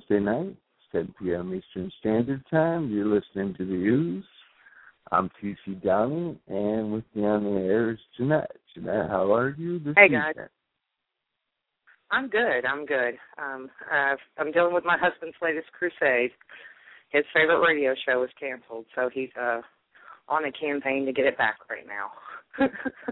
Wednesday night, 7 p.m. Eastern Standard Time. You're listening to The Ooze. I'm T.C. Downey, and with me on the air is Jeanette. Jeanette, how are you this Hey, evening? guys. I'm good. I'm dealing with my husband's latest crusade. His favorite radio show was canceled, so he's on a campaign to get it back right now.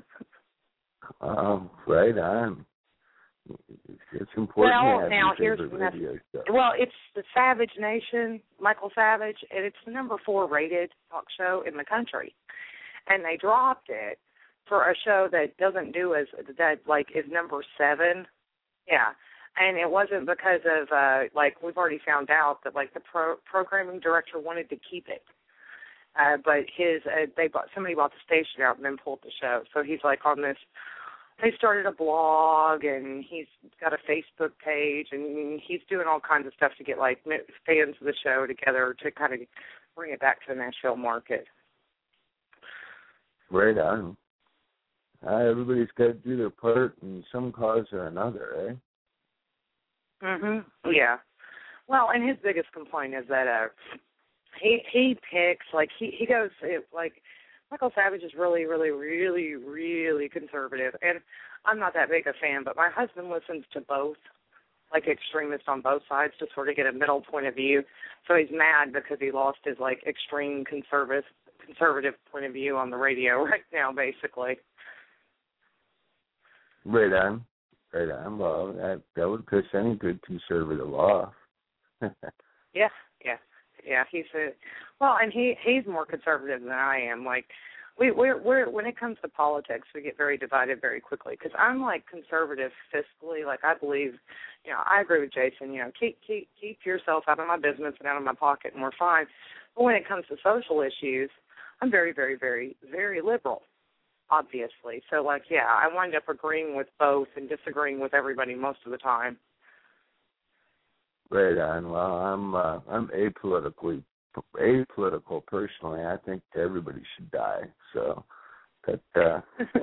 Right on. It's important to have now your here's favorite radio show. Well, it's the Savage Nation, Michael Savage, and it's the number 4 rated talk show in the country. And they dropped it for a show that doesn't do is number 7. Yeah. And it wasn't because of, we've already found out that, the programming director wanted to keep it. But somebody bought the station out and then pulled the show. So he's, on this. They started a blog, and he's got a Facebook page, and he's doing all kinds of stuff to get, fans of the show together to kind of bring it back to the Nashville market. Right on. Everybody's got to do their part in some cause or another, eh? Yeah. Well, and his biggest complaint is that he picks, he goes, Michael Savage is really, really, really, really conservative. And I'm not that big a fan, but my husband listens to both, extremists on both sides to sort of get a middle point of view. So he's mad because he lost his, extreme conservative point of view on the radio right now, basically. Right on. Well, that would piss any good conservative off. Yeah. And he's more conservative than I am. We're when it comes to politics, we get very divided very quickly. Because I'm conservative fiscally. I believe, I agree with Jason. Keep yourself out of my business and out of my pocket, and we're fine. But when it comes to social issues, I'm very, very, very, very liberal. Obviously. So, I wind up agreeing with both and disagreeing with everybody most of the time. Right on. Well, I'm apolitical personally. I think everybody should die. So, that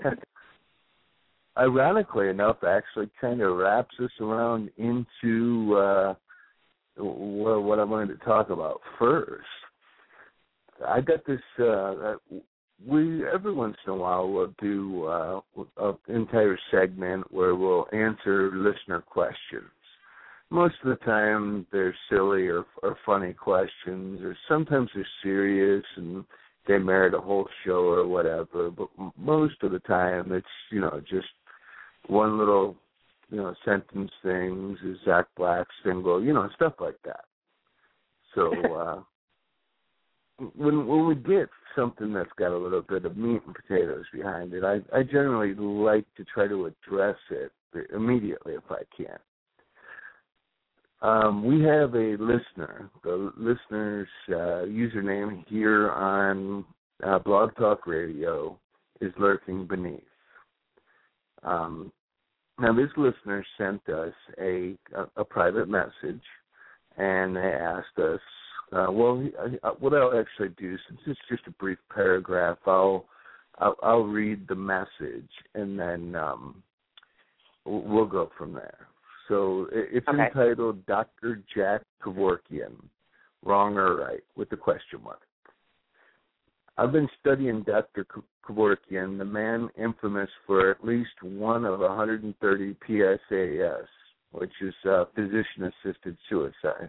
ironically enough, actually kind of wraps us around into what I'm going to talk about first. I got this. We every once in a while will do an entire segment where we'll answer listener questions. Most of the time they're silly or funny questions, or sometimes they're serious and they merit a whole show or whatever. But most of the time it's just one little sentence things, is Zach Black single, stuff like that. So when we get something that's got a little bit of meat and potatoes behind it, I generally like to try to address it immediately if I can. We have a listener. The listener's username here on Blog Talk Radio is Lurking Beneath. Now, this listener sent us a private message, and they asked us, what I'll actually do, since it's just a brief paragraph, I'll read the message, and then we'll go from there. So it's entitled Dr. Jack Kevorkian, Wrong or Right, with the question mark. I've been studying Dr. Kevorkian, the man infamous for at least one of 130 PSAS, which is physician-assisted suicides.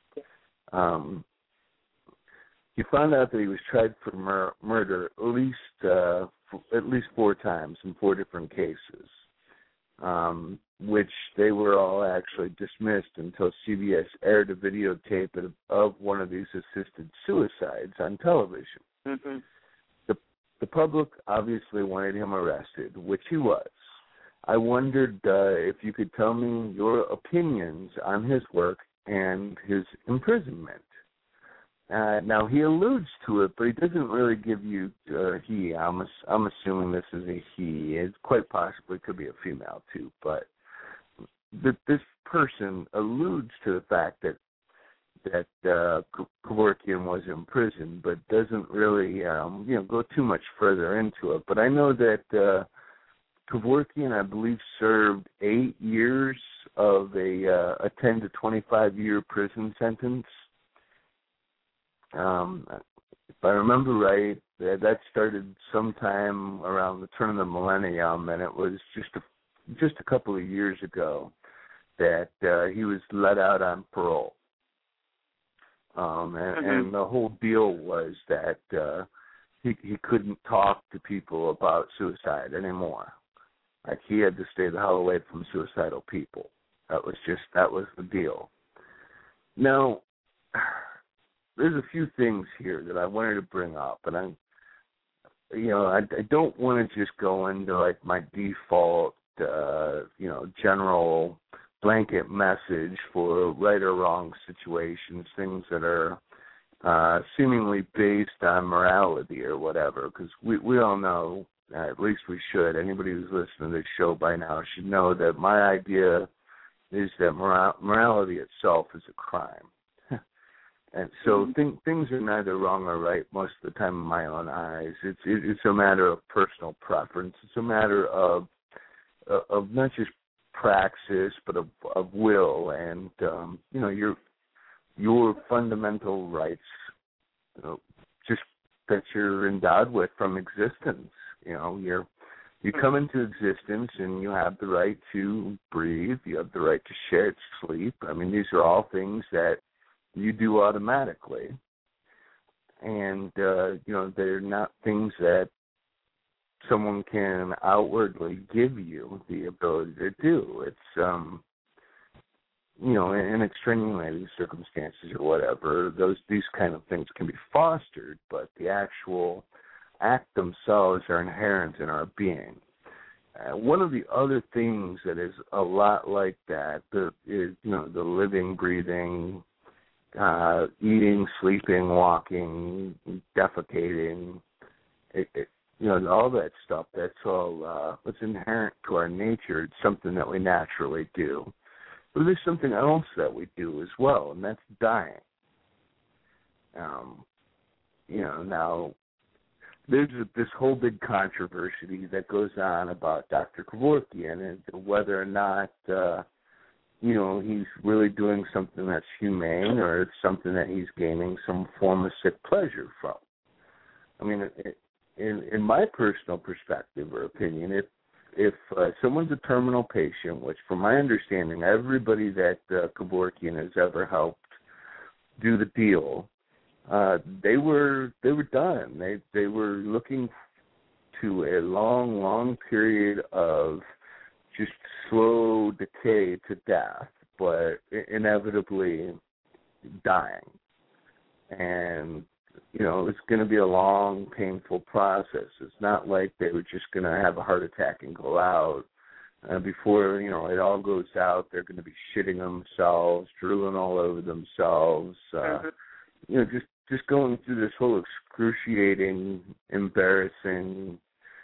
He found out that he was tried for murder at least 4 times in 4 different cases, which they were all actually dismissed until CBS aired a videotape of one of these assisted suicides on television. Mm-hmm. The public obviously wanted him arrested, which he was. I wondered if you could tell me your opinions on his work and his imprisonment. Now, he alludes to it, but he doesn't really give you he. I'm assuming this is a he. It quite possibly could be a female, too. But this person alludes to the fact that Kevorkian was in prison, but doesn't really go too much further into it. But I know that Kevorkian, I believe, served 8 years of a 10 to 25-year prison sentence. If I remember right, that started sometime around the turn of the millennium, and it was just a couple of years ago that he was let out on parole. And the whole deal was that he couldn't talk to people about suicide anymore. Like, he had to stay the hell away from suicidal people. That was the deal. Now, there's a few things here that I wanted to bring up, and I don't want to just go into like my default, general blanket message for right or wrong situations, things that are seemingly based on morality or whatever, because we all know, at least we should, anybody who's listening to this show by now should know that my idea is that morality itself is a crime. And so things are neither wrong or right most of the time in my own eyes. It's a matter of personal preference. It's a matter of not just praxis, but of will and your fundamental rights, just that you're endowed with from existence. You come into existence and you have the right to breathe. You have the right to share sleep. I mean, these are all things that you do automatically, and they're not things that someone can outwardly give you the ability to do. It's in extenuating circumstances or whatever, these kind of things can be fostered, but the actual act themselves are inherent in our being. One of the other things that is a lot like that is the living, breathing, eating, sleeping, walking, defecating, all that stuff. That's all what's inherent to our nature. It's something that we naturally do. But there's something else that we do as well, and that's dying. Now there's this whole big controversy that goes on about Dr. Kevorkian and whether or not he's really doing something that's humane or it's something that he's gaining some form of sick pleasure from. I mean, in my personal perspective or opinion, if someone's a terminal patient, which from my understanding, everybody that Kevorkian has ever helped do the deal, they were done. They were looking to a long, long period of just slow decay to death, but inevitably dying. And it's going to be a long, painful process. It's not like they were just going to have a heart attack and go out. Before, it all goes out, they're going to be shitting themselves, drooling all over themselves, just going through this whole excruciating, embarrassing,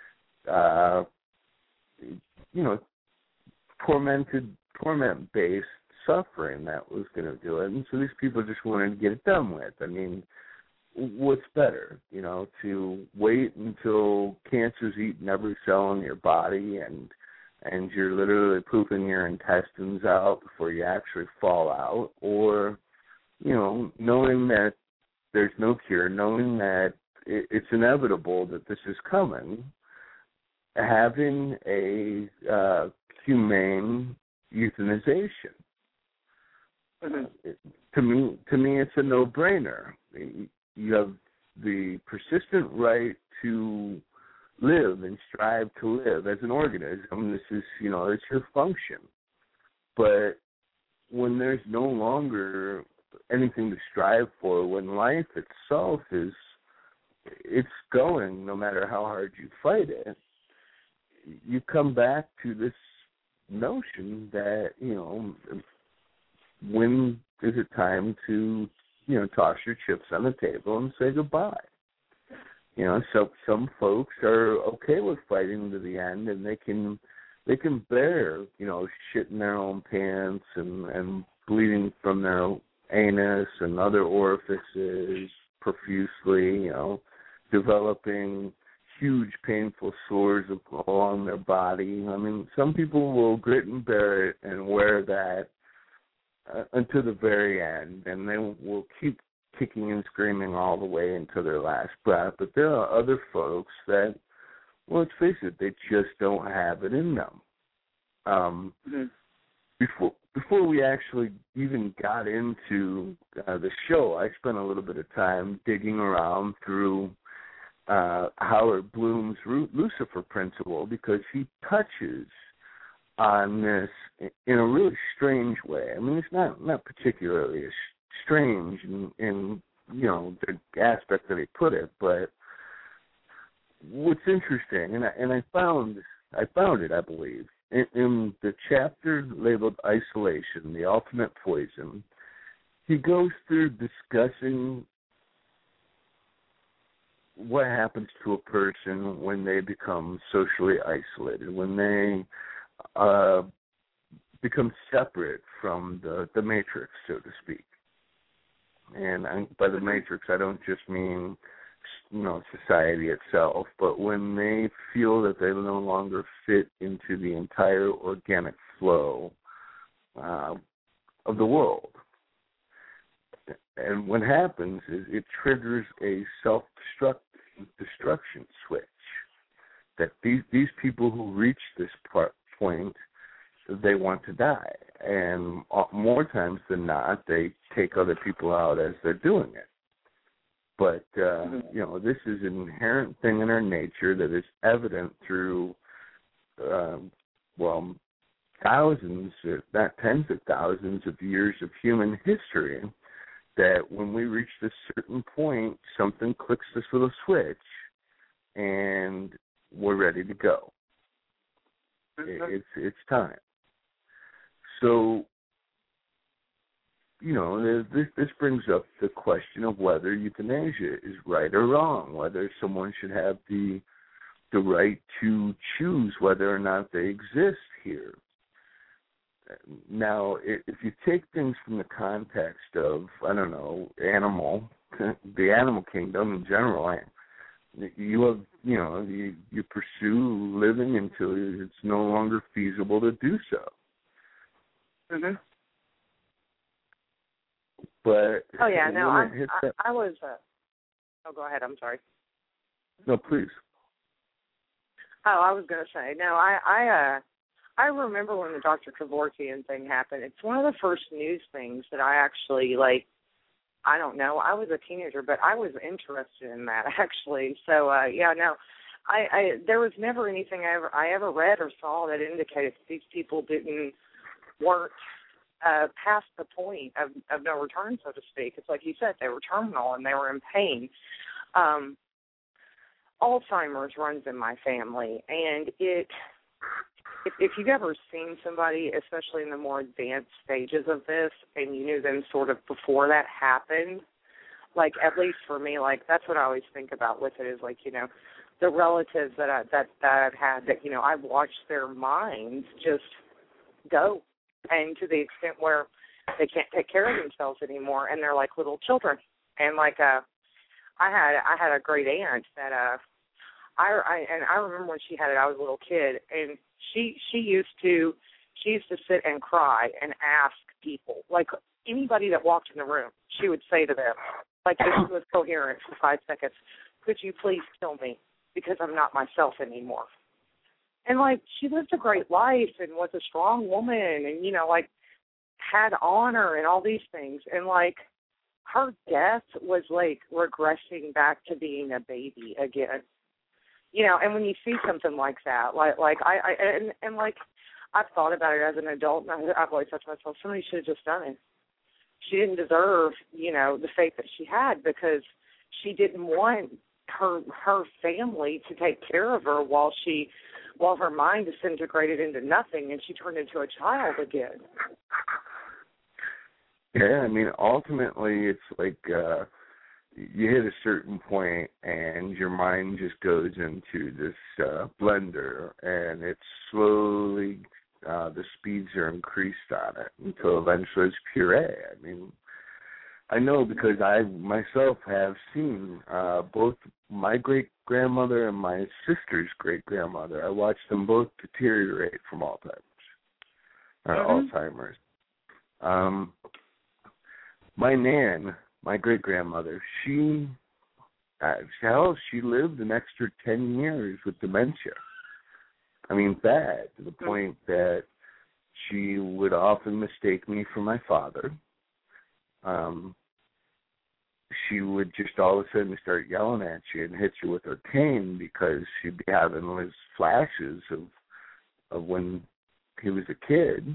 torment-based suffering that was going to do it. And so these people just wanted to get it done with. I mean, what's better, to wait until cancer's eaten every cell in your body and you're literally pooping your intestines out before you actually fall out, or, knowing that there's no cure, knowing that it's inevitable that this is coming, having a humane euthanization. To me, it's a no-brainer. You have the persistent right to live and strive to live as an organism. This is, it's your function. But when there's no longer anything to strive for, when life itself it's going, no matter how hard you fight it, you come back to this notion that, when is it time to, toss your chips on the table and say goodbye? So some folks are okay with fighting to the end, and they can bear, shitting their own pants and bleeding from their anus and other orifices profusely, developing huge painful sores along their body. I mean, some people will grit and bear it and wear that until the very end, and they will keep kicking and screaming all the way until their last breath. But there are other folks that, well, let's face it, they just don't have it in them. Before we actually even got into the show, I spent a little bit of time digging around through Howard Bloom's Lucifer Principle, because he touches on this in a really strange way. I mean, it's not particularly strange in the aspect that he put it, but what's interesting, and I found it, I believe, in the chapter labeled Isolation, the Ultimate Poison. He goes through discussing what happens to a person when they become socially isolated, when they become separate from the matrix, so to speak. And by the matrix, I don't just mean society itself, but when they feel that they no longer fit into the entire organic flow of the world. And what happens is it triggers a self-destruction switch, that these people who reach this point, they want to die. And more times than not, they take other people out as they're doing it. But, this is an inherent thing in our nature that is evident through, thousands, if not tens of thousands of years of human history, that when we reach this certain point, something clicks this little switch, and we're ready to go. It's time. So, this brings up the question of whether euthanasia is right or wrong, whether someone should have the right to choose whether or not they exist here. Now, if you take things from the context of, the animal kingdom in general, you pursue living until it's no longer feasible to do so. Mm-hmm. But I was. Go ahead. I'm sorry. No, please. Oh, I was going to say no. I remember when the Dr. Kevorkian thing happened. It's one of the first news things that I actually I don't know. I was a teenager, but I was interested in that actually. So I there was never anything I ever read or saw that indicated these people weren't past the point of no return, so to speak. It's like you said, they were terminal and they were in pain. Alzheimer's runs in my family, and if you've ever seen somebody, especially in the more advanced stages of this, and you knew them sort of before that happened, at least for me, that's what I always think about with it is the relatives that I've had that I've watched their minds just go. And to the extent where they can't take care of themselves anymore, and they're like little children. And I had a great aunt that I remember when she had it. I was a little kid, and she used to sit and cry and ask people, anybody that walked in the room, she would say to them, if she was coherent for 5 seconds, could you please kill me because I'm not myself anymore. And, she lived a great life and was a strong woman and, had honor and all these things. And, her death was, regressing back to being a baby again. And when you see something like that, I've thought about it as an adult, and I've always thought to myself, somebody should have just done it. She didn't deserve, the fate that she had because she didn't want her family to take care of her while her mind disintegrated into nothing and she turned into a child again. Yeah, ultimately it's you hit a certain point and your mind just goes into this blender, and it's slowly, the speeds are increased on it until eventually it's puree. I know because I myself have seen both my great-grandmother and my sister's great-grandmother, I watched them both deteriorate from Alzheimer's. My nan, my great-grandmother, she lived an extra 10 years with dementia. I mean, bad, to the point that she would often mistake me for my father. She would just all of a sudden start yelling at you and hit you with her cane because she'd be having these flashes of when he was a kid.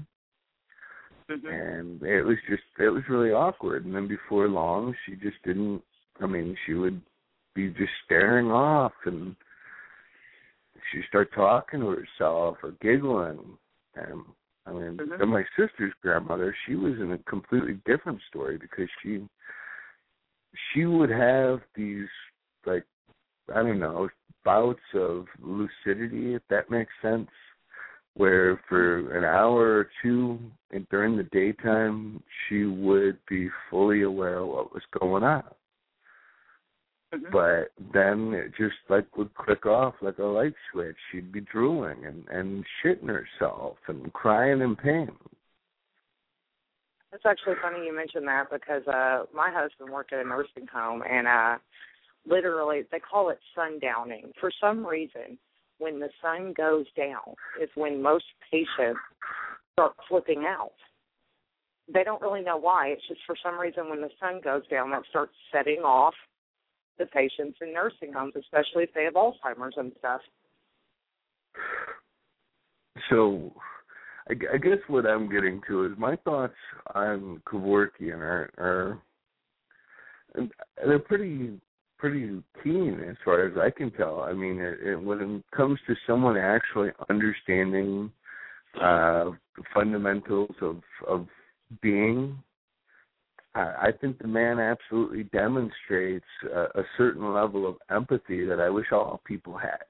And it was really awkward. And then before long, she just didn't, she would be just staring off, and she'd start talking to herself or giggling. And then my sister's grandmother, she was in a completely different story because she would have these, bouts of lucidity, if that makes sense, where for an hour or two during the daytime, she would be fully aware of what was going on. But then it just would click off like a light switch. She'd be drooling and shitting herself and crying in pain. It's actually funny you mentioned that because my husband worked at a nursing home, and literally they call it sundowning. For some reason, when the sun goes down is when most patients start flipping out. They don't really know why. It's just for some reason when the sun goes down, that starts setting off the patients in nursing homes, especially if they have Alzheimer's and stuff. So I guess what I'm getting to is my thoughts on Kevorkian are they're pretty keen as far as I can tell. When it comes to someone actually understanding the fundamentals of being, I think the man absolutely demonstrates a certain level of empathy that I wish all people had.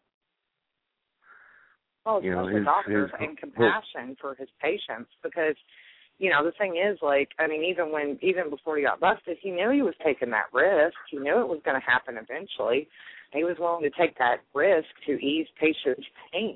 Well, especially doctors, and compassion for his patients, because, the thing is, even before he got busted, he knew he was taking that risk. He knew it was going to happen eventually. He was willing to take that risk to ease patients' pain,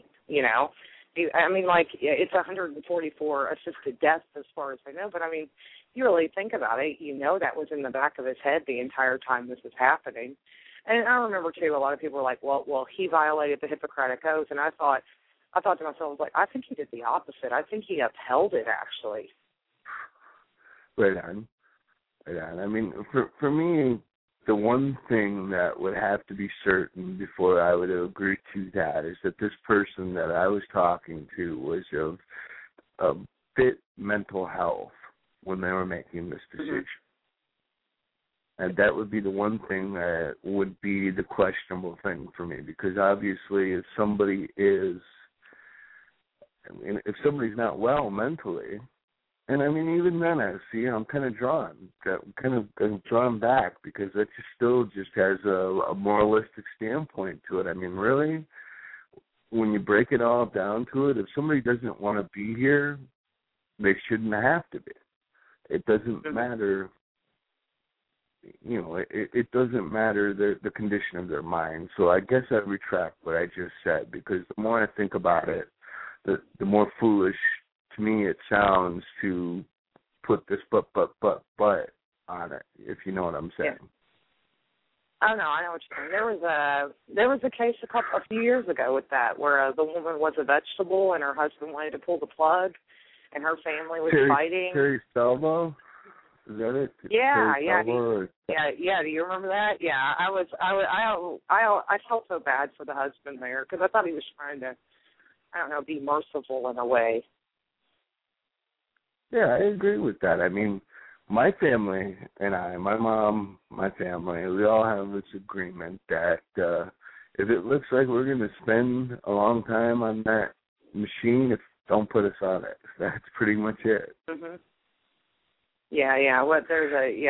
it's 144 assisted deaths as far as I know, but, you really think about it, that was in the back of his head the entire time this was happening. And I remember, too, a lot of people were like, well, he violated the Hippocratic Oath, and I thought to myself, I think he did the opposite. I think he upheld it, actually. Right on. For me, the one thing that would have to be certain before I would agree to that is that this person that I was talking to was of fit mental health when they were making this decision. And that would be the one thing that would be the questionable thing for me, because obviously if somebody is, if somebody's not well mentally, and even then I'm kind of drawn back, because that still has a moralistic standpoint to it. Really, when you break it all down to it, if somebody doesn't want to be here, they shouldn't have to be. It doesn't matter, it doesn't matter the condition of their mind. So I guess I retract what I just said, because the more I think about it, the more foolish to me it sounds to put this but on it, if you know what I'm saying. Yeah. Oh, no, I know what you're saying. There was a case a few years ago with that, where the woman was a vegetable and her husband wanted to pull the plug, and her family was fighting. Terry Salvo? Is that it? Yeah. Yeah. Do you remember that? Yeah, I felt so bad for the husband there, because I thought he was trying to, be merciful in a way. Yeah, I agree with that. My family and my mom, my family, we all have this agreement that if it looks like we're going to spend a long time on that machine, don't put us on it. That's pretty much it. Mhm. Yeah. What there's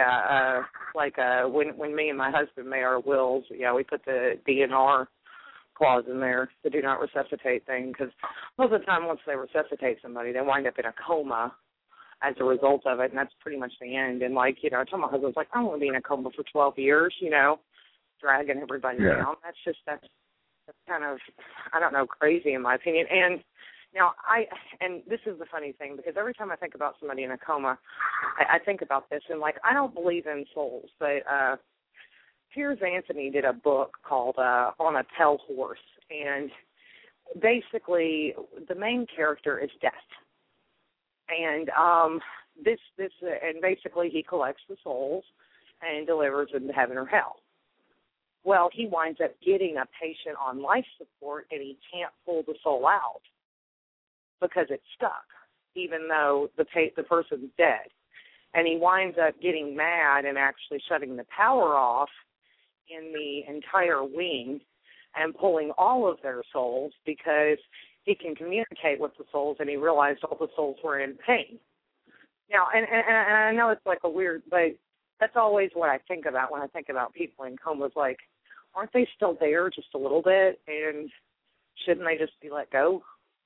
when me and my husband made our wills, we put the DNR clause in there, the do not resuscitate thing, because most of the time once they resuscitate somebody, they wind up in a coma as a result of it, and that's pretty much the end. And I told my husband, I don't want to be in a coma for 12 years, So dragging everybody down. That's kind of, I don't know, crazy in my opinion. And now and this is the funny thing, because every time I think about somebody in a coma, I think about this, and like, I don't believe in souls, but Piers Anthony did a book called On a Pale Horse, and basically the main character is death. And and basically he collects the souls and delivers them to heaven or hell. Well, he winds up getting a patient on life support, and he can't pull the soul out because it's stuck, even though the person's dead. And he winds up getting mad and actually shutting the power off in the entire wing and pulling all of their souls, because he can communicate with the souls, and he realized all the souls were in pain. Now, and I know it's like a weird, but that's always what I think about when I think about people in comas. Like, aren't they still there just a little bit, and shouldn't they just be let go?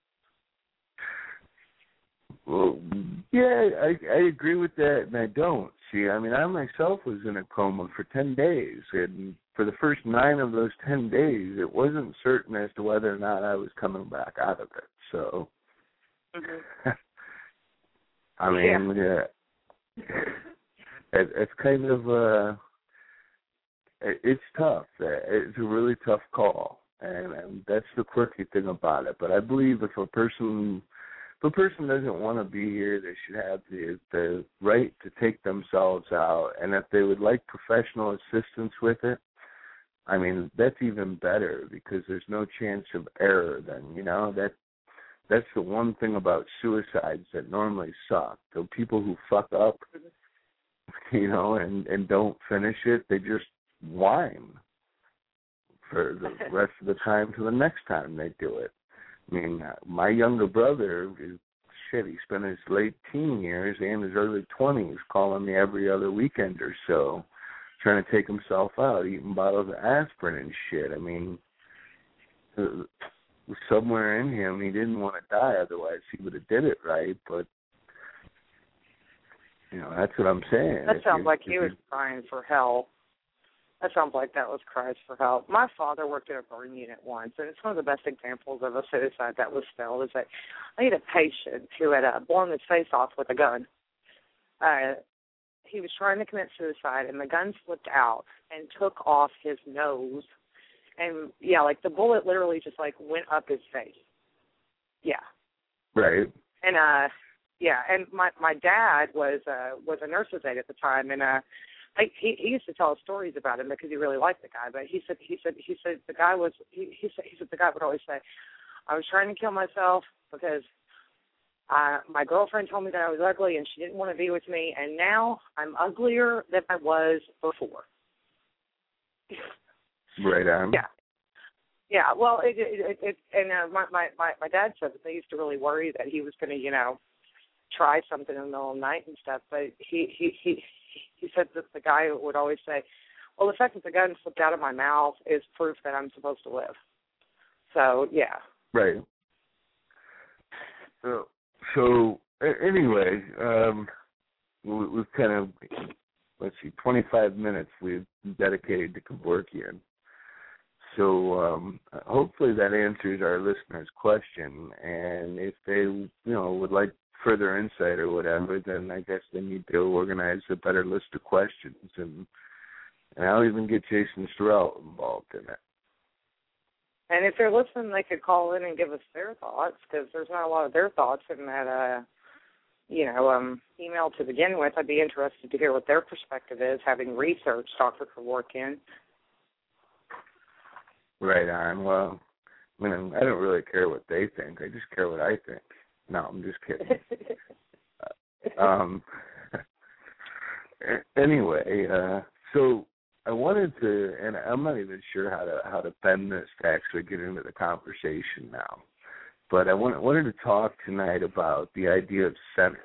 Well, yeah, I agree with that, and I don't. See, I mean, I myself was in a coma for 10 days, and for the first 9 of those 10 days, it wasn't certain as to whether or not I was coming back out of it. So, I mean, it's kind of, it's tough. It's a really tough call, and that's the quirky thing about it. But I believe if a person doesn't want to be here, they should have the right to take themselves out. And if they would like professional assistance with it, I mean, that's even better, because there's no chance of error then, you know. That's the one thing about suicides that normally suck. The people who fuck up, you know, and don't finish it, they just whine for the rest of the time to the next time they do it. I mean, my younger brother, he spent his late teen years and his early 20s calling me every other weekend or so, trying to take himself out, eating bottles of aspirin and shit. I mean, somewhere in him, he didn't want to die, otherwise he would have did it right, but, you know, that's what I'm saying. That sounds like he was crying for help. That sounds like that was cries for help. My father worked at a burn unit once, and it's one of the best examples of a suicide that was spelled, is that I had a patient who had blown his face off with a gun. He was trying to commit suicide, and the gun slipped out and took off his nose. And, yeah, like the bullet literally just, like, went up his face. Yeah. Right. And, yeah, and my dad was a nurse's aide at the time, and he used to tell us stories about him because he really liked the guy. But he said the guy was he said the guy would always say, I was trying to kill myself because my girlfriend told me that I was ugly and she didn't want to be with me, and now I'm uglier than I was before. Right on. Yeah. Yeah. Well, my dad said that they used to really worry that he was going to, you know, try something in the middle of the night and stuff. But he said that the guy would always say, well, the fact that the gun slipped out of my mouth is proof that I'm supposed to live. So, yeah. Right. So anyway, we've kind of, 25 minutes we've dedicated to Kevorkian. So hopefully that answers our listeners' question. And if they, you know, would like further insight or whatever, then I guess they need to organize a better list of questions. And I'll even get Jason Sorrell involved in it. And if they're listening, they could call in and give us their thoughts, because there's not a lot of their thoughts in that, email to begin with. I'd be interested to hear what their perspective is, having researched Dr. Kevorkian. Right on. Well, I mean, I don't really care what they think. I just care what I think. No, I'm just kidding. Anyway, so I wanted to, and I'm not even sure how to bend this to actually get into the conversation now, but I wanted to talk tonight about the idea of centers.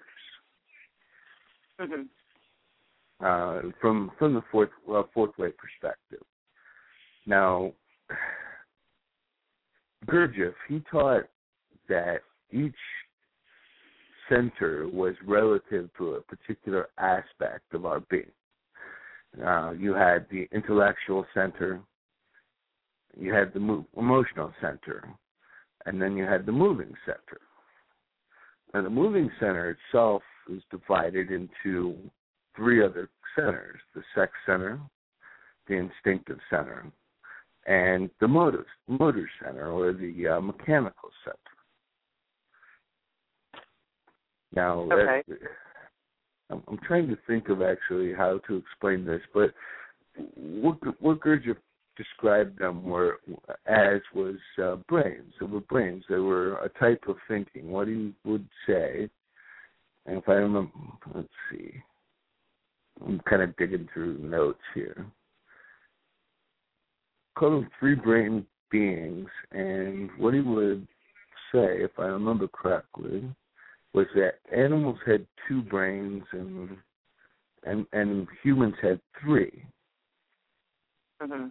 Mm-hmm. From the fourth way perspective. Now, Gurdjieff, he taught that each center was relative to a particular aspect of our being. You had the intellectual center, you had the emotional center, and then you had the moving center. Now, the moving center itself is divided into three other centers: the sex center, the instinctive center, and the motor center, or the mechanical center. Now, Okay. I'm trying to think of actually how to explain this, but what Gurdjieff described them as was brains. They were brains. They were a type of thinking. What he would say, and if I remember, let's see, I'm kind of digging through notes here. Call them three-brain beings, and what he would say, if I remember correctly, was that animals had two brains and humans had three. Mm-hmm.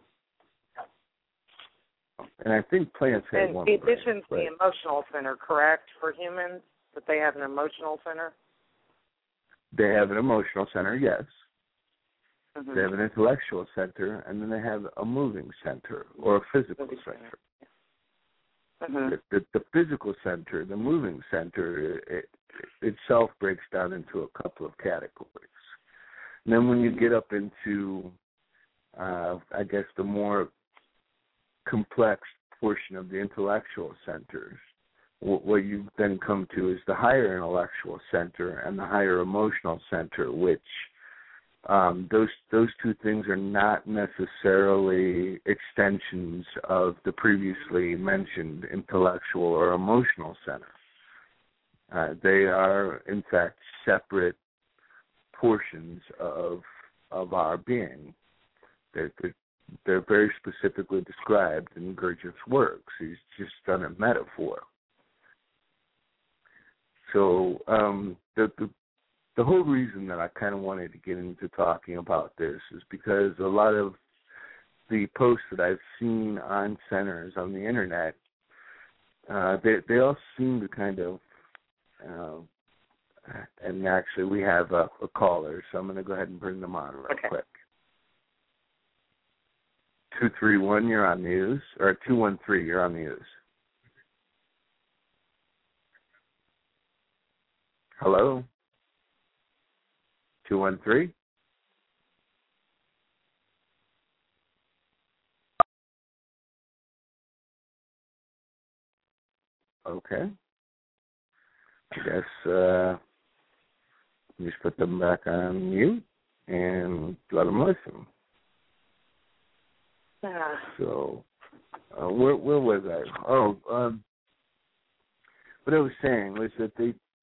And I think plants have and one the brain. addition's the emotional center, correct, for humans? That they have an emotional center? They have an emotional center, yes. Mm-hmm. They have an intellectual center, and then they have a moving center, or a physical center. Mm-hmm. The physical center, the moving center, itself breaks down into a couple of categories. And then when you get up into, I guess, the more complex portion of the intellectual centers, what you then come to is the higher intellectual center and the higher emotional center, which those two things are not necessarily extensions of the previously mentioned intellectual or emotional center. They are, in fact, separate portions of our being. They're very specifically described in Gurdjieff's works. He's just done a metaphor. So the whole reason that I kind of wanted to get into talking about this is because a lot of the posts that I've seen on centers on the internet, they all seem to kind of, and actually we have a caller, so I'm going to go ahead and bring them on real quick. 231, you're on news, or 213, you're on news. Hello? 213? Okay. I guess just put them back on mute and let them listen. Yeah. So, where was I? Oh, what I was saying was that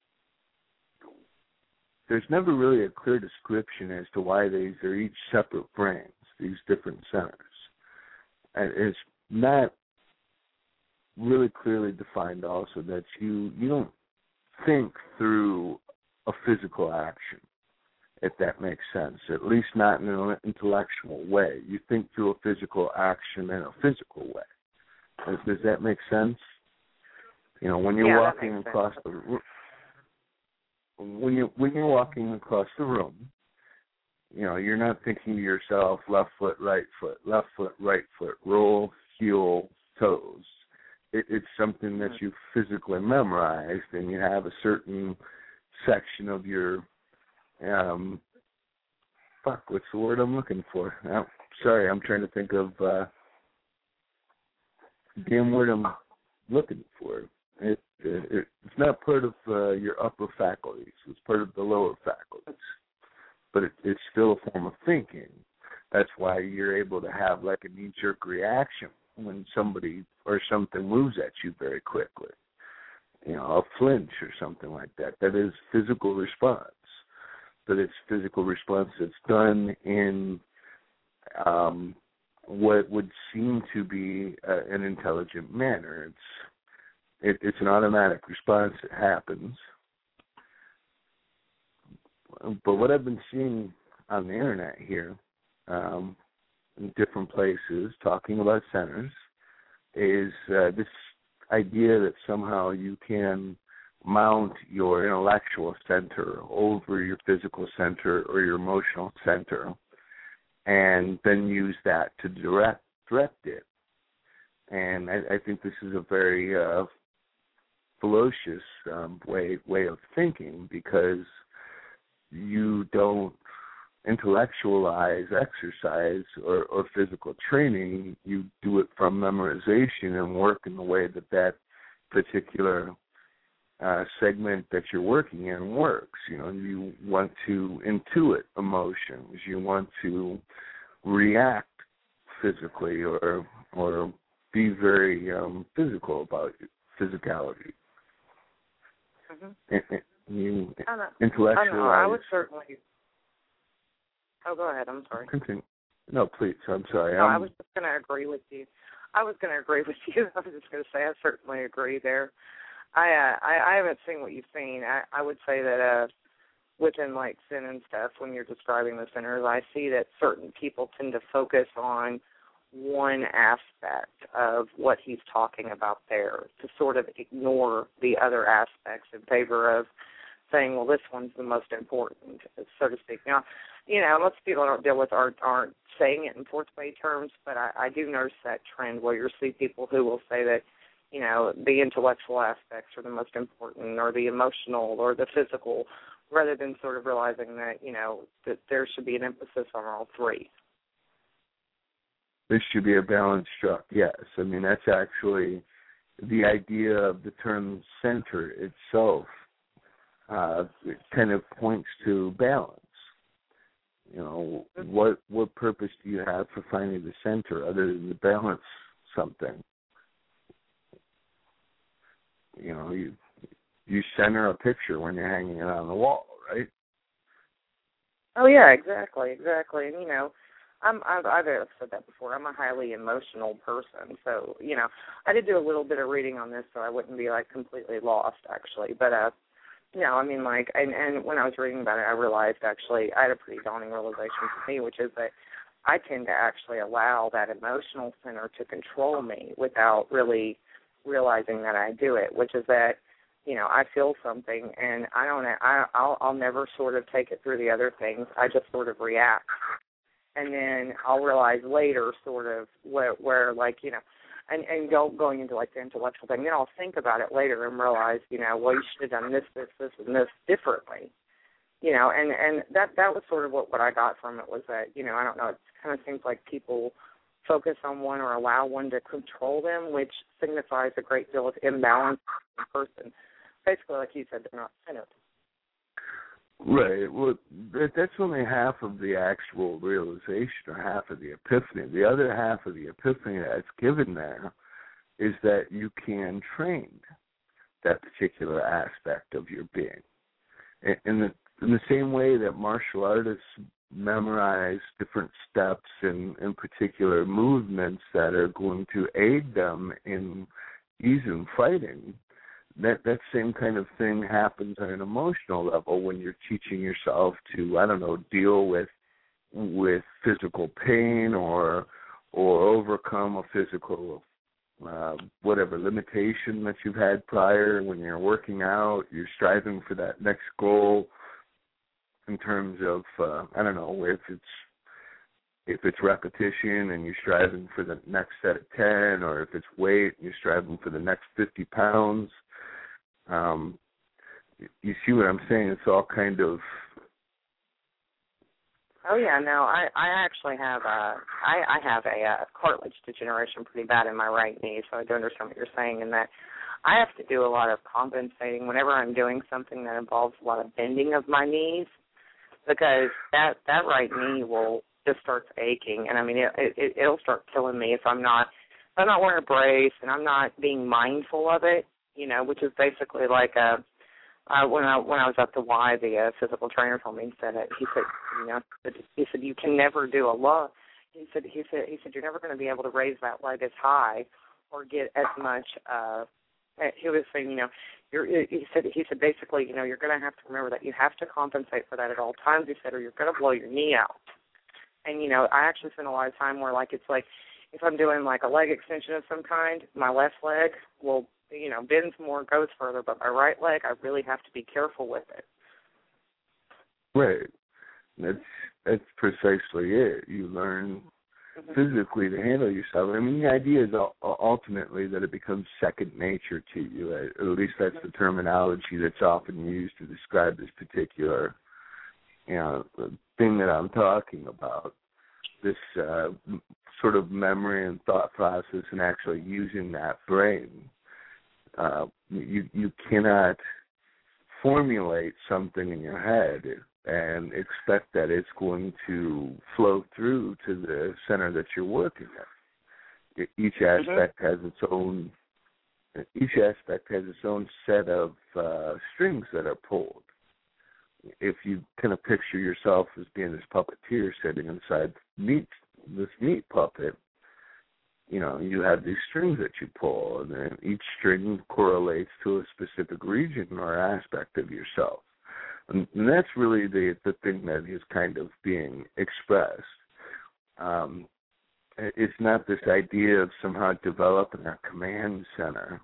there's never really a clear description as to why these are each separate brains, these different centers. And it's not really clearly defined also that you don't think through a physical action, if that makes sense, at least not in an intellectual way. You think through a physical action in a physical way. Does that make sense? You know, when you're walking across the room, when you're walking across the room, you know, you're not thinking to yourself, left foot, right foot, roll, heel, toes. It's something that you physically memorized, and you have a certain section of your, what's the word I'm looking for? Oh, sorry, I'm trying to think of the damn word I'm looking for. It's not part of your upper faculties. It's part of the lower faculties. But it's still a form of thinking. That's why you're able to have like a knee-jerk reaction when somebody or something moves at you very quickly. You know, a flinch or something like that. That is physical response. But it's physical response that's done in what would seem to be an intelligent manner. It's an automatic response that happens. But what I've been seeing on the internet here, in different places, talking about centers, is this idea that somehow you can mount your intellectual center over your physical center or your emotional center, and then use that to direct it. And I think this is a very fallacious way of thinking, because you don't intellectualize exercise or physical training. You do it from memorization and work in the way that particular segment that you're working in works. You want to intuit emotions. You want to react physically or be very physical about physicality. Mm-hmm. You I intellectualize. don't know. I would certainly. Oh, go ahead. I'm sorry. Continue. No, please. I'm sorry. No, I was just going to agree with you. I was just going to say I certainly agree there. I haven't seen what you've seen. I would say that within like Zen and stuff, when you're describing the centers, I see that certain people tend to focus on one aspect of what he's talking about there, to sort of ignore the other aspects in favor of saying, well, this one's the most important, so to speak. Now, most people I don't deal with aren't saying it in fourth way terms, but I do notice that trend where you see people who will say that, the intellectual aspects are the most important, or the emotional, or the physical, rather than sort of realizing that, that there should be an emphasis on all three. This should be a balance struck, yes. I mean, that's actually the idea of the term center itself. It kind of points to balance. What purpose do you have for finding the center other than to balance something? You center a picture when you're hanging it on the wall, right? Oh yeah, exactly. And I've said that before. I'm a highly emotional person, so I did do a little bit of reading on this, so I wouldn't be like completely lost, actually. But and when I was reading about it, I realized actually I had a pretty daunting realization for me, which is that I tend to actually allow that emotional center to control me without really realizing that I do it, which is that I feel something and I'll never sort of take it through the other things. I just sort of react. And then I'll realize later sort of where like, and going into like the intellectual thing, then I'll think about it later and realize, well, you should have done this, and this differently. And that was sort of what I got from it was that, I don't know, it kind of seems like people focus on one or allow one to control them, which signifies a great deal of imbalance in the person. Basically, like you said, they're not centered. Right. Well, that's only half of the actual realization, or half of the epiphany. The other half of the epiphany that's given there is that you can train that particular aspect of your being. In the same way that martial artists memorize different steps and particular movements that are going to aid them in ease in fighting, that same kind of thing happens on an emotional level when you're teaching yourself to, deal with physical pain or overcome a physical whatever limitation that you've had prior. When you're working out, you're striving for that next goal in terms of if it's repetition and you're striving for the next set of 10, or if it's weight and you're striving for the next 50 pounds. You see what I'm saying? It's all kind of. Oh yeah, no, I actually have I have a cartilage degeneration pretty bad in my right knee, so I do understand what you're saying in that I have to do a lot of compensating whenever I'm doing something that involves a lot of bending of my knees, because that right knee will just starts aching, and I mean it'll start killing me if I'm not wearing a brace and I'm not being mindful of it, which is basically like when I was at the Y, the physical trainer told me, he said you can never do a lot. He said you're never going to be able to raise that leg as high or get as much. He was saying, he said basically, you're going to have to remember that you have to compensate for that at all times. He said, or you're going to blow your knee out. And I actually spend a lot of time where it's like if I'm doing like a leg extension of some kind, my left leg will bends more, goes further, but my right leg, I really have to be careful with it. Right. that's precisely it. You learn physically to handle yourself. I mean, the idea is ultimately that it becomes second nature to you. At least that's the terminology that's often used to describe this particular, thing that I'm talking about. This sort of memory and thought process, and actually using that brain. You cannot formulate something in your head and expect that it's going to flow through to the center that you're working at. Each aspect has its own. Each aspect has its own set of strings that are pulled. If you kind of picture yourself as being this puppeteer sitting inside this meat puppet, you have these strings that you pull, and then each string correlates to a specific region or aspect of yourself. And that's really the thing that is kind of being expressed. It's not this idea of somehow developing a command center,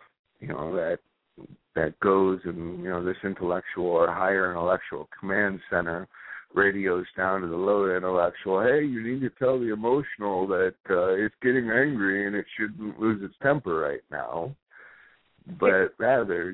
that goes and, this intellectual or higher intellectual command center radios down to the lower intellectual, hey, you need to tell the emotional that it's getting angry and it shouldn't lose its temper right now. But rather,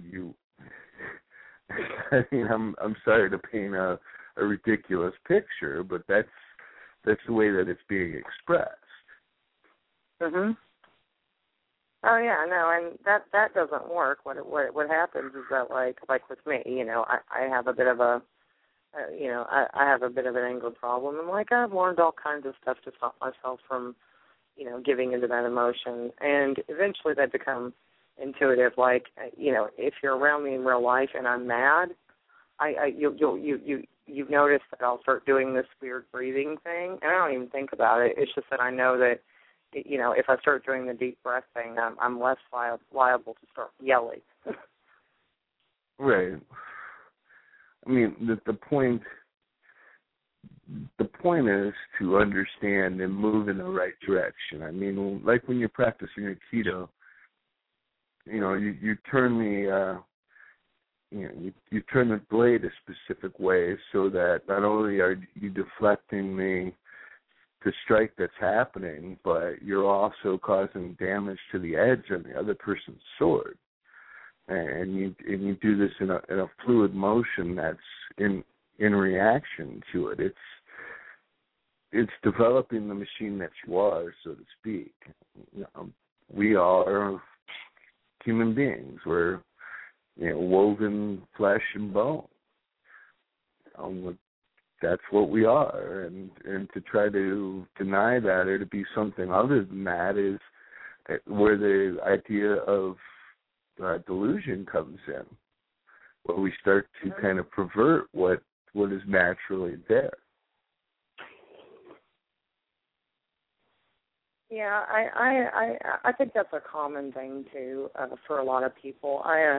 I'm sorry to paint a ridiculous picture, but that's the way that it's being expressed. Mhm. Oh yeah, no, and that doesn't work. What happens is that like with me, I have a bit of a I have a bit of an anger problem, and I've learned all kinds of stuff to stop myself from, giving into that emotion, and eventually they become intuitive. If you're around me in real life and I'm mad, you've noticed that I'll start doing this weird breathing thing, and I don't even think about it. It's just that I know that, if I start doing the deep breath thing, I'm less liable to start yelling. Right. I mean, the point is to understand and move in the right direction. I mean, like when you're practicing Aikido, you turn you turn the blade a specific way so that not only are you deflecting the strike that's happening, but you're also causing damage to the edge on the other person's sword. And you do this in a fluid motion that's in reaction to it. It's developing the machine that you are, so to speak. We are human beings. We're woven flesh and bone. That's what we are, and to try to deny that or to be something other than that is where the idea of delusion comes in, where we start to kind of pervert what is naturally there. Yeah, I think that's a common thing too for a lot of people. I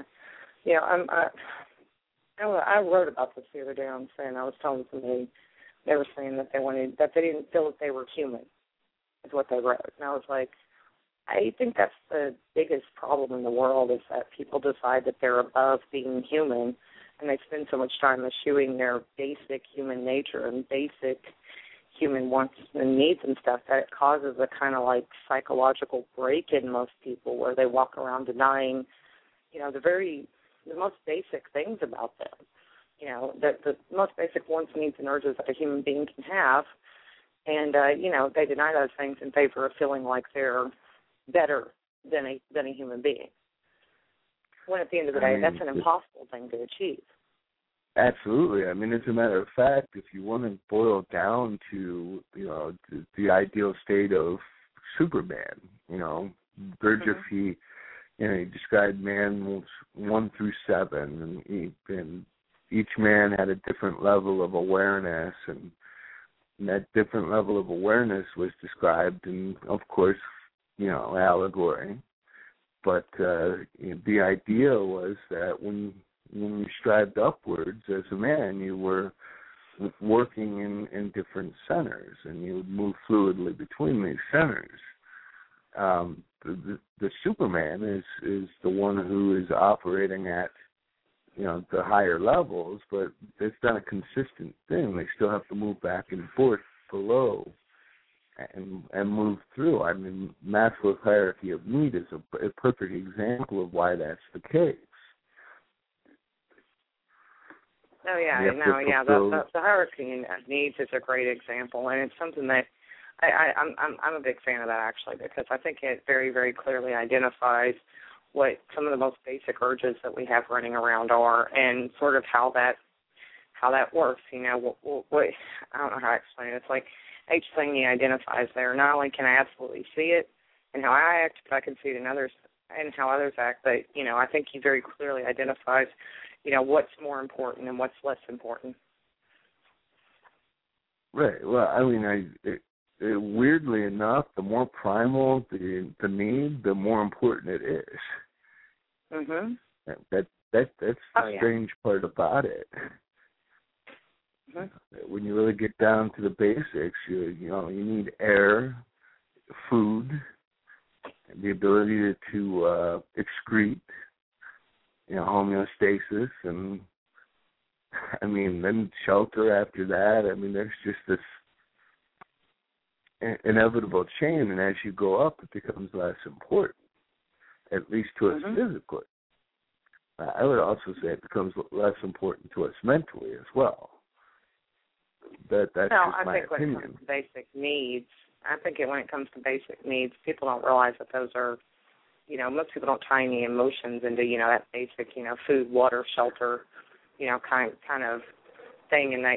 wrote about this the other day on saying I was telling somebody they were saying that they didn't feel that they were human, is what they wrote, and I was like, I think that's the biggest problem in the world is that people decide that they're above being human, and they spend so much time eschewing their basic human nature and basic human wants and needs and stuff that it causes a kind of psychological break in most people where they walk around denying, the most basic things about them, the most basic wants, needs, and urges that a human being can have, and they deny those things in favor of feeling like they're better than a human being. When at the end of the day, that's an impossible thing to achieve. Absolutely. I mean, as a matter of fact, if you want to boil down to, the ideal state of Superman, Gurdjieff, he described man 1 through 7, and each man had a different level of awareness, and that different level of awareness was described in, of course, allegory. But the idea was that when you strived upwards as a man, you were working in different centers, and you would move fluidly between these centers. The Superman is the one who is operating at the higher levels, but it's not a consistent thing. They still have to move back and forth below and move through. I mean, Maslow's hierarchy of need is a perfect example of why that's the case. Oh yeah, the hierarchy of needs is a great example, and it's something that I'm a big fan of that, actually, because I think it very, very clearly identifies what some of the most basic urges that we have running around are, and sort of how that works. What I don't know how to explain it. It's like each thing he identifies there. Not only can I absolutely see it and how I act, but I can see it in others and how others act. But I think he very clearly identifies, what's more important and what's less important. Right. Well, I mean, weirdly enough, the more primal the need, the more important it is. Mhm. That's the strange part about it. Mm-hmm. When you really get down to the basics, you need air, food, the ability to excrete, homeostasis, and I mean, then shelter after that. I mean, there's just this inevitable chain, and as you go up, it becomes less important, at least to us physically. I would also say it becomes less important to us mentally as well. That's just my opinion. When it comes to basic needs, when it comes to basic needs, people don't realize that those are, most people don't tie any emotions into, that basic, food, water, shelter, kind of thing, and that,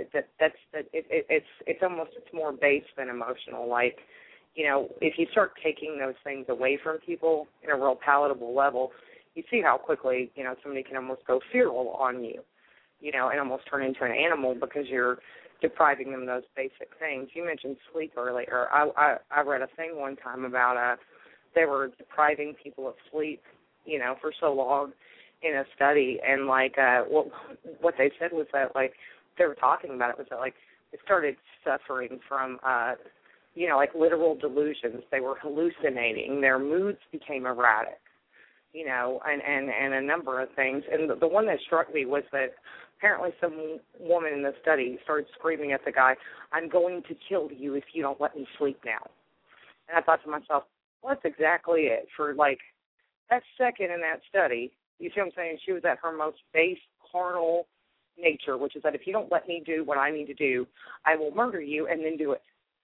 it's more base than emotional. Like, if you start taking those things away from people in a real palatable level, you see how quickly, somebody can almost go feral on you, and almost turn into an animal because you're depriving them of those basic things. You mentioned sleep earlier. I read a thing one time about they were depriving people of sleep, for so long in a study, and what they said was that they were talking about it was that they started suffering from literal delusions. They were hallucinating. Their moods became erratic, and a number of things. And the one that struck me was that apparently some woman in the study started screaming at the guy, "I'm going to kill you if you don't let me sleep now." And I thought to myself, well, that's exactly it. For that second in that study, you see what I'm saying? She was at her most base carnal nature, which is that if you don't let me do what I need to do, I will murder you and then do it.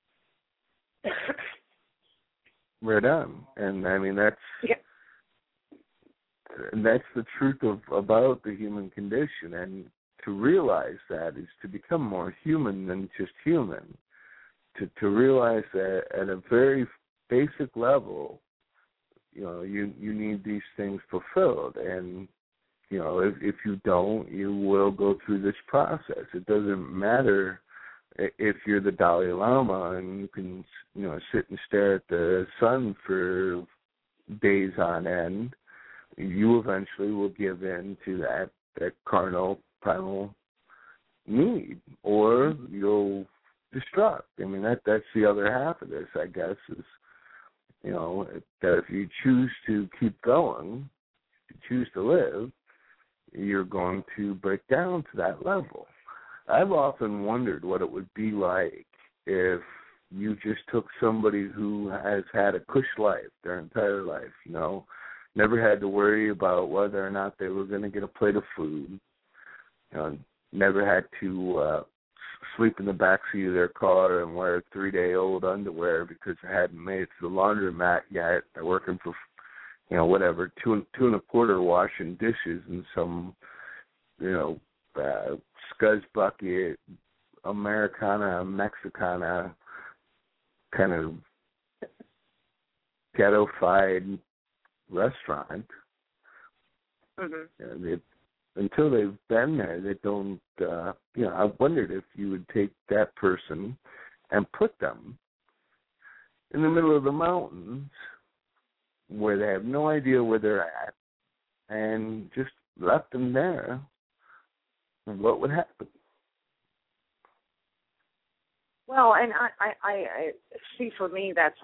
Right on. And I mean, that's the truth about the human condition. And to realize that is to become more human than just human. To realize that at a very basic level, you need these things fulfilled. And, if you don't, you will go through this process. It doesn't matter if you're the Dalai Lama and you can, sit and stare at the sun for days on end. You eventually will give in to that carnal, primal need, or you'll destruct. I mean, that's the other half of this, I guess, is, that if you choose to keep going, if you choose to live, you're going to break down to that level. I've often wondered what it would be like if you just took somebody who has had a cush life their entire life, never had to worry about whether or not they were going to get a plate of food, never had to sleep in the backseat of their car and wear 3-day-old underwear because they hadn't made it to the laundromat yet. They're working for, whatever, two and a quarter washing dishes in some, scuzz bucket, Americana, Mexicana kind of ghetto-fied restaurant. Mm-hmm. Until they've been there, they don't, I wondered if you would take that person and put them in the middle of the mountains where they have no idea where they're at and just left them there, and what would happen? Well, and I see, for me, that's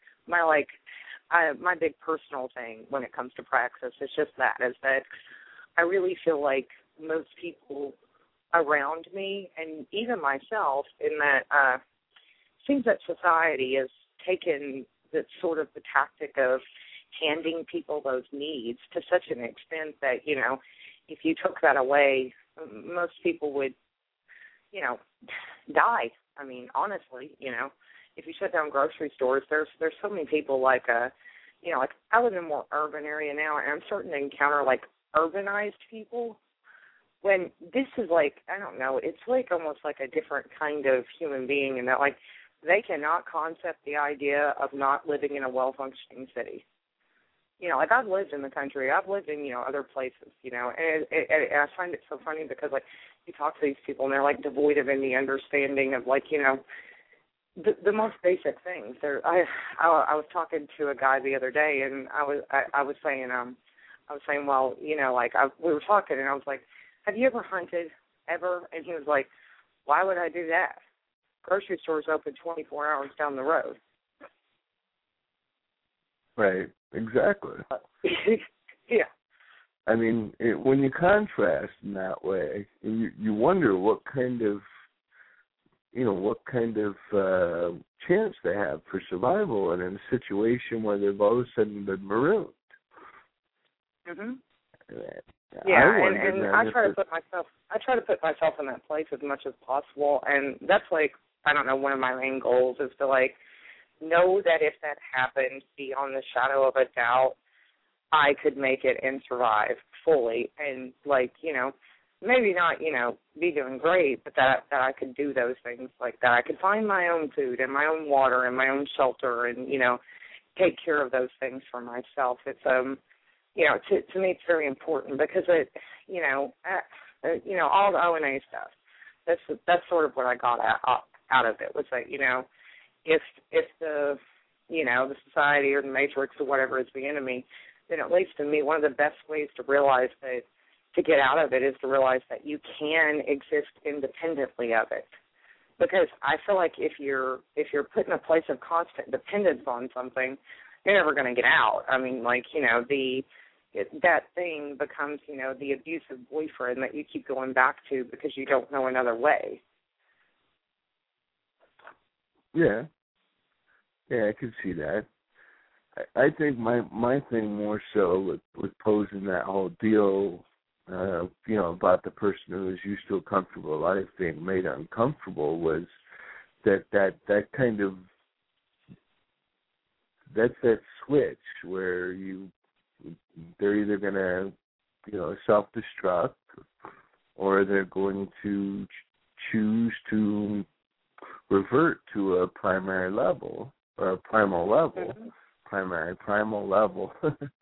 my big personal thing when it comes to praxis. It's just that I really feel like most people around me, and even myself, in that seems that society has taken the sort of the tactic of handing people those needs to such an extent that, if you took that away, most people would, die. I mean, honestly, if you shut down grocery stores, there's so many people like like I live in a more urban area now, and I'm starting to encounter like urbanized people. When this is like, I don't know, it's like almost like a different kind of human being, in that like they cannot concept the idea of not living in a well-functioning city. Like I've lived in the country, I've lived in, other places, and I find it so funny because like you talk to these people and they're like devoid of any understanding of like, the most basic things. I was talking to a guy the other day, and I was saying, well, we were talking, and I was like, have you ever hunted, ever? And he was like, why would I do that? Grocery stores open 24 hours down the road. Right, exactly. Yeah. I mean, when you contrast in that way, you wonder what kind of chance they have for survival, and in a situation where they've all of a sudden been marooned. Mhm. Yeah, and I try to put myself in that place as much as possible, and that's like, I don't know, one of my main goals is to like know that if that happened, beyond the shadow of a doubt, I could make it and survive fully, and like, maybe not, be doing great, but that I could do those things, like that I could find my own food and my own water and my own shelter, and take care of those things for myself. It's to me it's very important, because it, all the O&A stuff. That's sort of what I got out of it, was that if the the society or the matrix or whatever is the enemy, then at least to me one of the best ways to realize that, to get out of it, is to realize that you can exist independently of it. Because I feel like if you're put in a place of constant dependence on something, you're never going to get out. I mean, like, that thing becomes, the abusive boyfriend that you keep going back to because you don't know another way. Yeah, I can see that. I think my thing more so with posing that whole deal, about the person who is used to a comfortable life being made uncomfortable, was that kind of, that's that switch where they're either going to, self-destruct, or they're going to choose to revert to a primary level, or a primal level, primal level,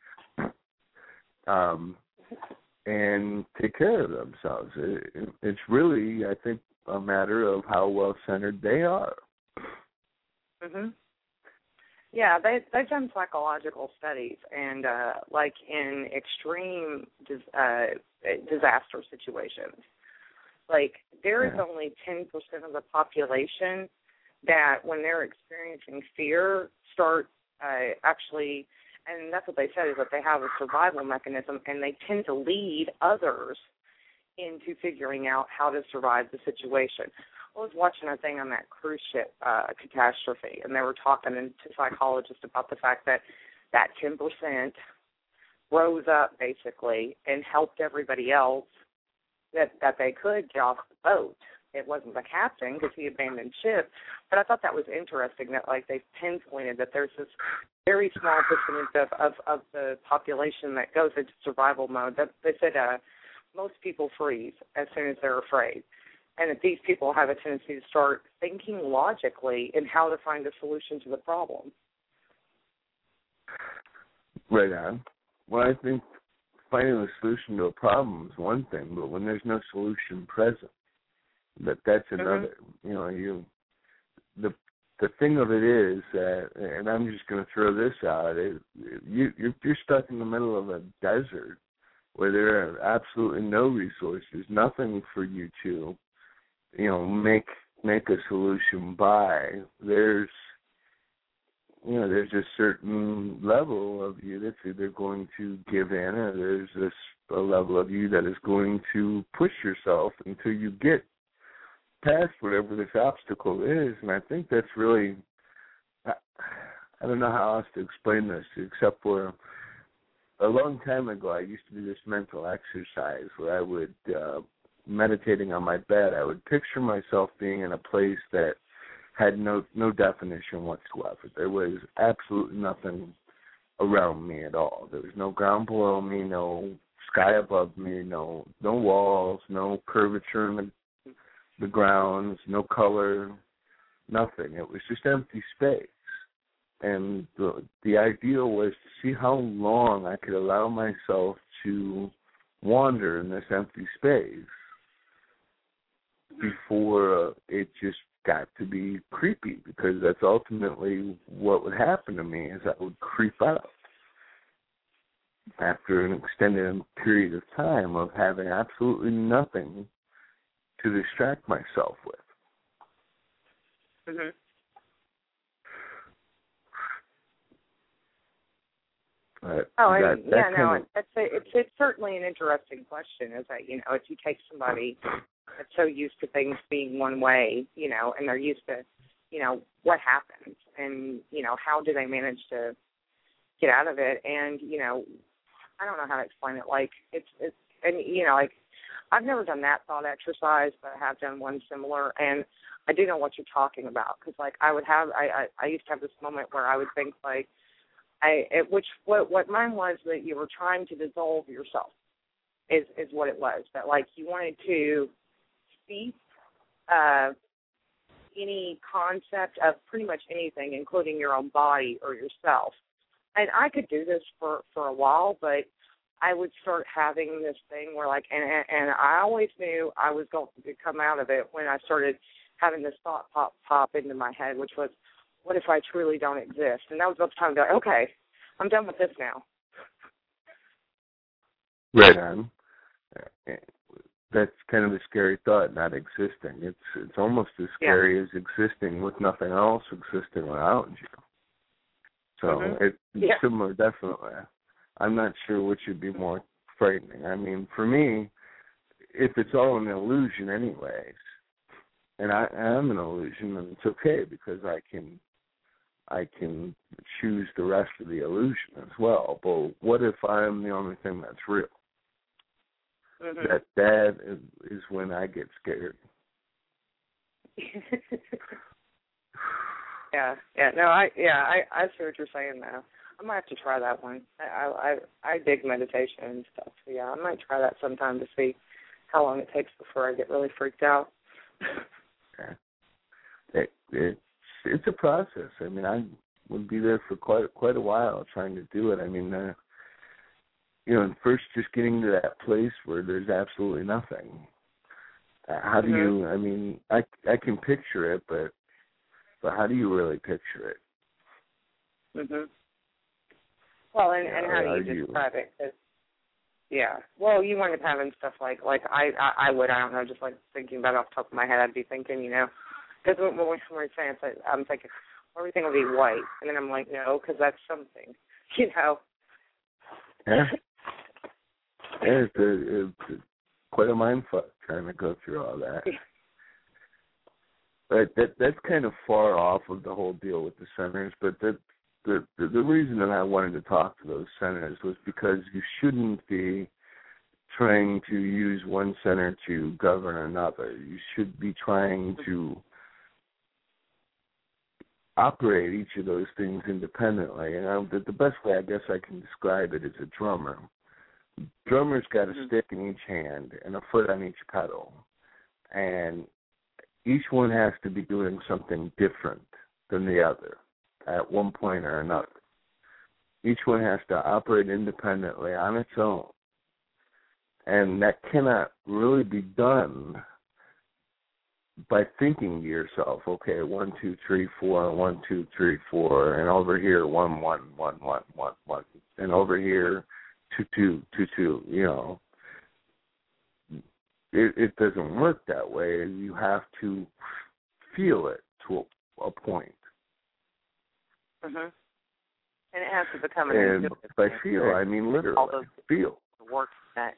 and take care of themselves. It's really, I think, a matter of how well-centered they are. Mhm. Yeah, they've done psychological studies, and like in extreme disaster situations, like there is only 10% of the population that, when they're experiencing fear, start actually, and that's what they said, is that they have a survival mechanism, and they tend to lead others into figuring out how to survive the situation. I was watching a thing on that cruise ship catastrophe, and they were talking to psychologists about the fact that 10% rose up, basically, and helped everybody else that they could get off the boat. It wasn't the captain, because he abandoned ship, but I thought that was interesting that, like, they pinpointed that there's this very small percentage of the population that goes into survival mode. That they said most people freeze as soon as they're afraid, and that these people have a tendency to start thinking logically in how to find a solution to the problem. Right on. Well, I think finding a solution to a problem is one thing, but when there's no solution present, that's another. The thing of it is that, and I'm just going to throw this out, you're stuck in the middle of a desert where there are absolutely no resources, nothing for you to, make a solution by. There's there's a certain level of you that's either going to give in, or there's a level of you that is going to push yourself until you get past whatever this obstacle is. And I think that's really, I don't know how else to explain this, except for a long time ago I used to do this mental exercise where I would, meditating on my bed, I would picture myself being in a place that had no definition whatsoever. There was absolutely nothing around me at all. There was no ground below me, no sky above me, no walls, no curvature in the grounds, no color, nothing. It was just empty space. And the idea was to see how long I could allow myself to wander in this empty space before it just got to be creepy, because that's ultimately what would happen to me, is I would creep out after an extended period of time of having absolutely nothing to distract myself with. Mm-hmm. It's certainly an interesting question. Is that, if you take somebody that's so used to things being one way, and they're used to, what happens, and how do they manage to get out of it? And I don't know how to explain it. Like like I've never done that thought exercise, but I have done one similar, and I do know what you're talking about, because like I used to have this moment where I would think like. What mine was, that you were trying to dissolve yourself is what it was. That like you wanted to cease any concept of pretty much anything, including your own body or yourself. And I could do this for a while, but I would start having this thing where like, and I always knew I was going to come out of it when I started having this thought pop into my head, which was, what if I truly don't exist? And that was about the time to go, okay, I'm done with this now. Right on. That's kind of a scary thought, not existing. It's almost as scary as existing with nothing else existing around you. So it's similar, definitely. I'm not sure which would be more frightening. I mean, for me, if it's all an illusion anyways, and I am an illusion, then it's okay, because I can choose the rest of the illusion as well. But what if I'm the only thing that's real? Mm-hmm. That is when I get scared. I see what you're saying now. I might have to try that one. I dig meditation and stuff. So I might try that sometime to see how long it takes before I get really freaked out. It's a process. I mean, I would be there for quite a while trying to do it. I mean, first just getting to that place where there's absolutely nothing. How do you? I mean, I can picture it, but how do you really picture it? Mhm. Well, and how do you describe it? Cause, well, you wind up having stuff like I would, I don't know, just like thinking about it off the top of my head, I'd be thinking, because when we're saying it, I'm thinking everything will be white, and then I'm like, no, because that's something, Yeah. It's quite a mind fuck trying to go through all that. But that's kind of far off of the whole deal with the centers. But the reason that I wanted to talk to those centers was because you shouldn't be trying to use one center to govern another. You should be trying to operate each of those things independently. And the best way I guess I can describe it is a drummer. Drummer's got a stick in each hand and a foot on each pedal, and each one has to be doing something different than the other at one point or another. Each one has to operate independently on its own, and that cannot really be done by thinking to yourself, okay, 1, 2, 3, 4, 1, 2, 3, 4, and over here 1, 1, 1, 1, 1, 1, and over here 2, 2, 2, 2. It doesn't work that way. You have to feel it to a point. Mhm. And it has to become an And intuitive by thing. feel, I mean literally. All those Feel. work that.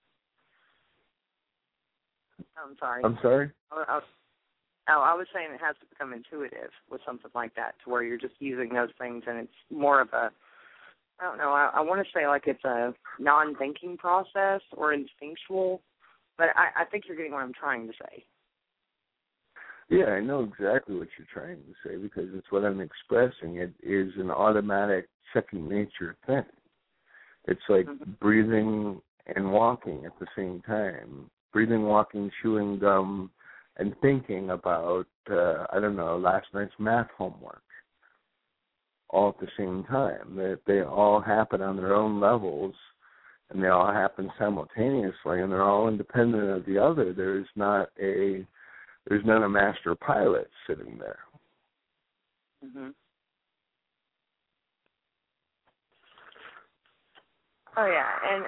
I'm sorry. I'm sorry? I was saying it has to become intuitive with something like that, to where you're just using those things, and it's more of a, I don't know, I want to say like it's a non-thinking process or instinctual, but I think you're getting what I'm trying to say. Yeah, I know exactly what you're trying to say because it's what I'm expressing. It is an automatic second nature thing. It's like breathing and walking at the same time. Breathing, walking, chewing gum, and thinking about, last night's math homework all at the same time. They all happen on their own levels, and they all happen simultaneously, and they're all independent of the other. There's not a master pilot sitting there. Mhm. Oh yeah, and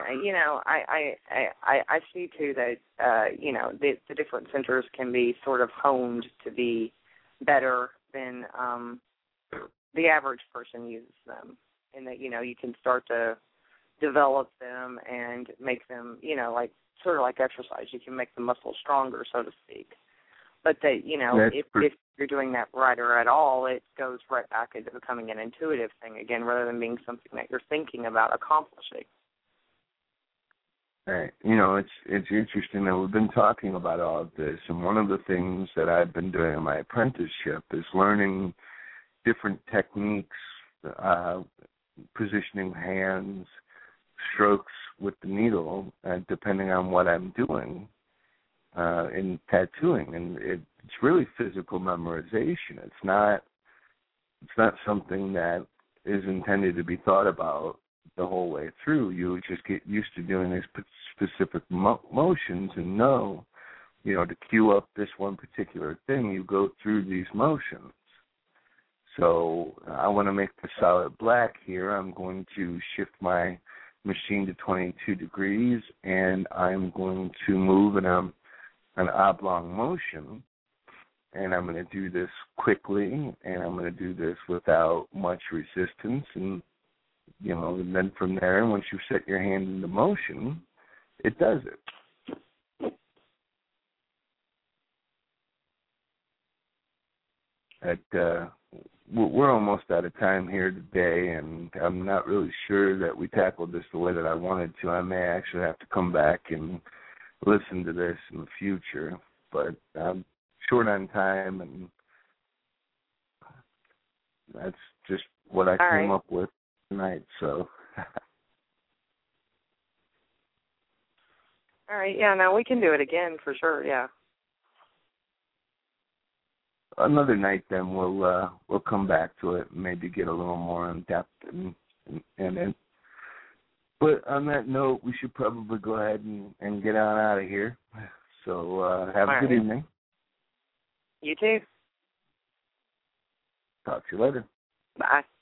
I see too that the different centers can be sort of honed to be better than the average person uses them, and that you can start to develop them and make them like sort of like exercise. You can make the muscle stronger, so to speak. But that if you're doing that right or at all, it goes right back into becoming an intuitive thing again, rather than being something that you're thinking about accomplishing. Right. It's interesting that we've been talking about all of this, and one of the things that I've been doing in my apprenticeship is learning different techniques, positioning hands, strokes with the needle, depending on what I'm doing in tattooing, and it's really physical memorization. It's not something that is intended to be thought about the whole way through. You just get used to doing these specific motions and know, to cue up this one particular thing, you go through these motions. So I want to make the solid black here. I'm going to shift my machine to 22 degrees, and I'm going to move in an oblong motion, and I'm going to do this quickly, and I'm going to do this without much resistance, and then from there, once you set your hand into motion, it does it. We're almost out of time here today, and I'm not really sure that we tackled this the way that I wanted to. I may actually have to come back and listen to this in the future, but I'm short on time, and that's just what I came up with tonight, so... All right, yeah, no, we can do it again for sure, yeah. Another night, then we'll come back to it and maybe get a little more in depth and. But on that note, we should probably go ahead and get on out of here. So have a good evening. You too. Talk to you later. Bye.